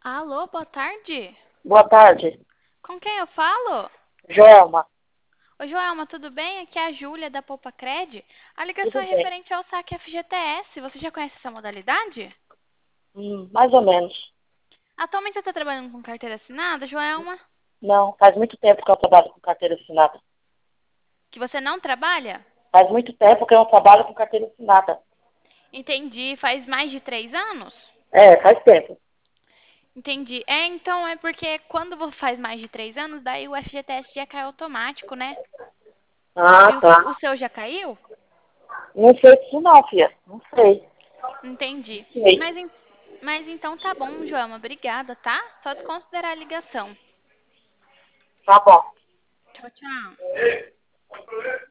Alô, boa tarde. Boa tarde, Com quem eu falo? Joelma. Oi, Joelma, tudo bem? Aqui é a Júlia da Poupa Cred. A ligação Tudo é bem? referente ao saque FGTS. Você já conhece essa modalidade? Mais ou menos. Atualmente você está trabalhando com carteira assinada, Joelma? Não, faz muito tempo que eu trabalho com carteira assinada. Que você não trabalha? Faz muito tempo que eu não trabalho com carteira assinada. Entendi. Faz mais de 3 anos? É, faz tempo. Entendi. Então é porque quando você faz mais de 3 anos, daí o FGTS já cai automático, né? Ah, E o tá. seu já caiu? Não sei disso não, filha. Não sei. Entendi. Não sei. Mas, mas então tá bom, Joelma. Obrigada, tá? Só desconsiderar a ligação. Tá bom. Tchau, tchau.